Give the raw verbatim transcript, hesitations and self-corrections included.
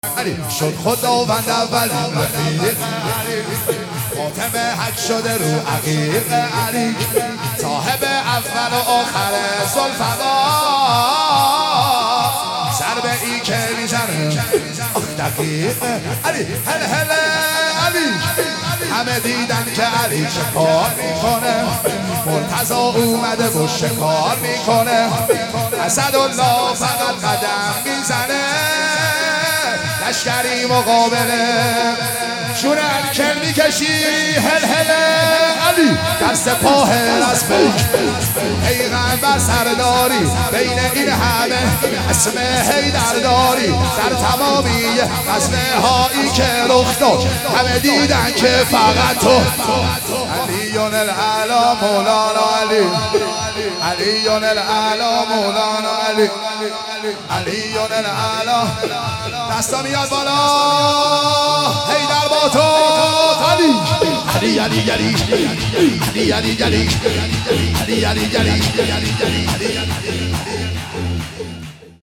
علی شد خداوند اولین رفیق خاتم حق شده رو عقیق علی صاحب اول و آخر ذوالفقار ضربه ای که میزنه آخ دقیق علی هل هل علی همه دیدن که علی چه کار میکنه مرتضی اومده و شکار میکنه اسدالله فقط قدم میزنه لشکری مقابله شور الکل میکشی هل هل علی در سپاه رسمه پیغمبر سرداری بین این همه اسم حیدر داری در تمامی غزوه هایی که رخ داد همه دیدن که فقط تو علیون الاعلی مولانا علی علیون الاعلی مولانا علی علیون الاعلی دستا میاد بالا حیدر با تو علی علی علی علی علی علی علی علی علی علی علی علی